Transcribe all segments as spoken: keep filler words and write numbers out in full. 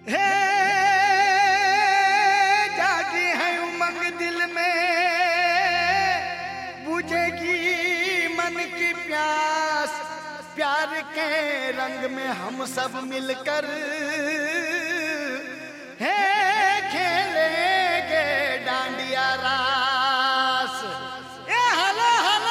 हे जागी है उमंग दिल में, बुझेगी मन की प्यास, प्यार के रंग में हम सब मिलकर हे खेलेंगे डांडिया रास। ए हलो हलो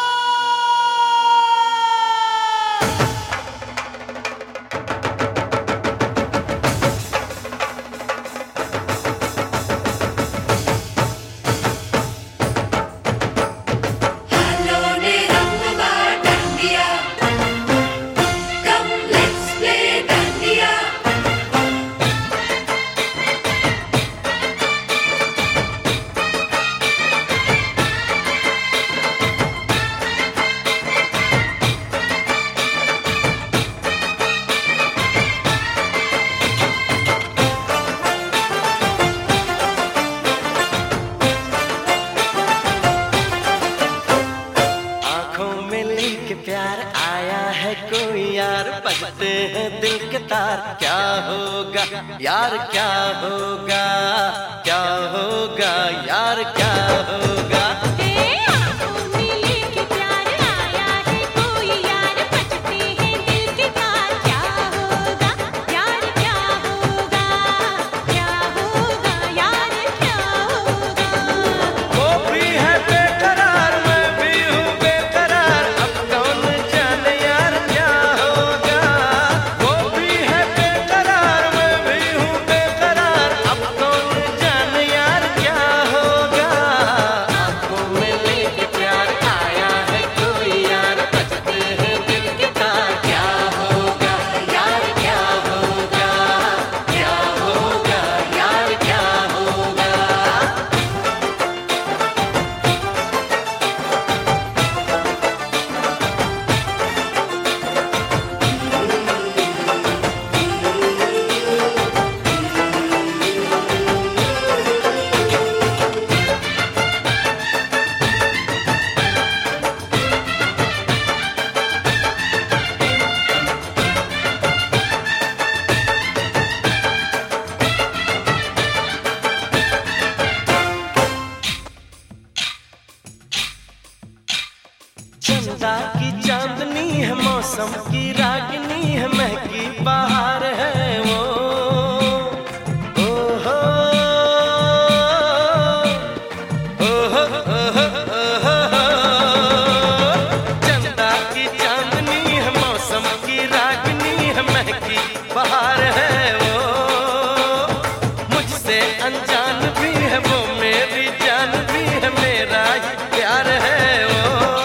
प्यार आया है कोई यार, बजते हैं दिल के तार। क्या होगा यार क्या होगा, क्या होगा यार क्या होगा। चंदा की चांदनी है, मौसम की रागिनी है, महकी बहार है वो। ओ हो ओ हो ओ हो चंदा की चांदनी है, मौसम की रागिनी है, महकी बहार है वो। मुझसे अनजान भी है वो, मेरी जान भी है, मेरा ही प्यार है वो।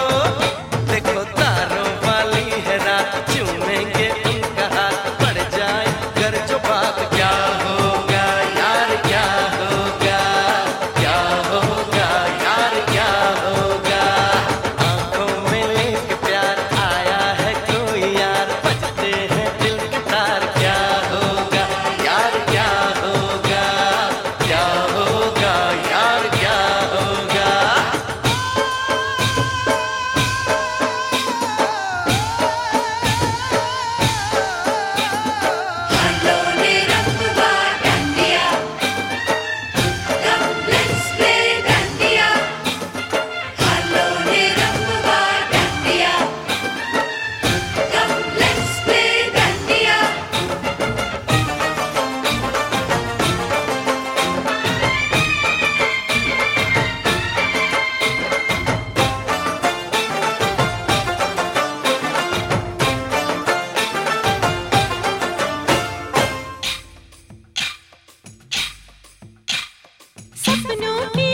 चूमेंगे उनका हाथ, पड़ जाए घर जो बात। क्या होगा यार क्या होगा, क्या होगा यार क्या होगा। आंखों में लेके प्यार आया है कोई यार, बजते हैं दिल के तार। क्या होगा यार क्या होगा, क्या होगा यार क्या होगा। सपनों की